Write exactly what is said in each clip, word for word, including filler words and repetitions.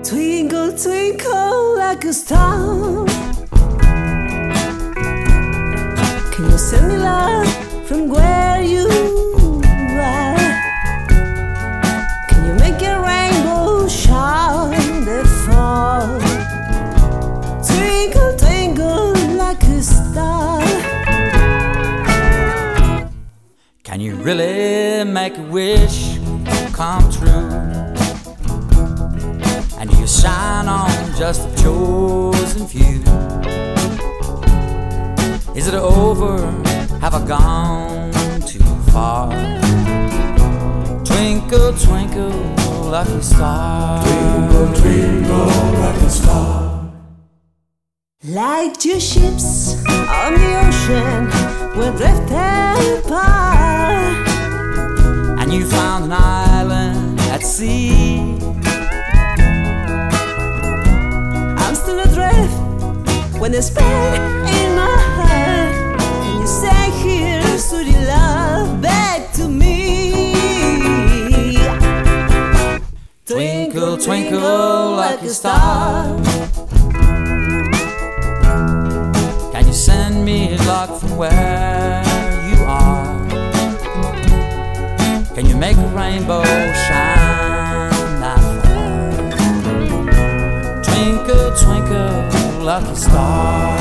Twinkle, twinkle like a star. Can you send me love from where you are? Can you make a rainbow shine that fall? Twinkle, twinkle like a star. Can you really make a wish come true? And do you shine on just the chosen few? Is it over? Have I gone too far? Twinkle, twinkle, lucky star. Twinkle, twinkle, lucky star. Like two ships on the ocean, we're drifting apart. And you found an island at sea. I'm still adrift when there's pain in my heart. Can you say here, sweetie love, back to me? Twinkle, twinkle, like a star. Can you send me luck from where you are? Can you make a rainbow shine that far? Twinkle, twinkle, lucky star.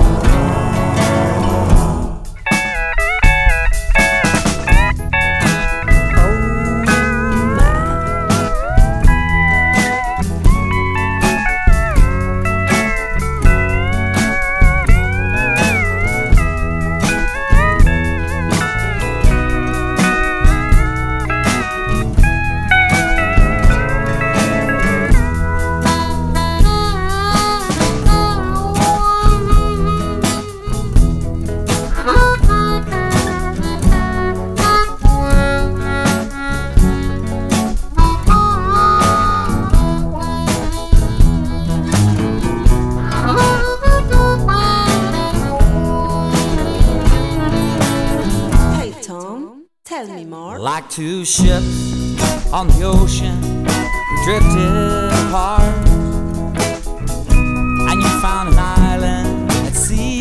Tell me more. Like two ships on the ocean, we drifted apart. And you found an island at sea.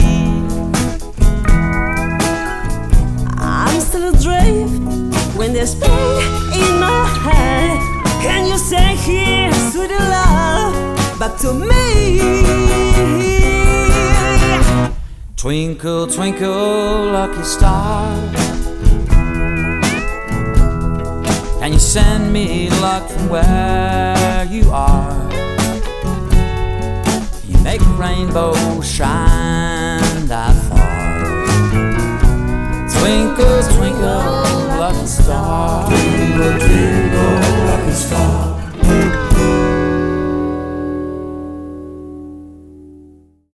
I'm still adrift when there's pain in my heart. Can you say here, sweet love, back to me? Twinkle, twinkle, lucky star. Can you send me luck from where you are? Can you make a rainbow shine that far? Twinkle, twinkle, lucky star.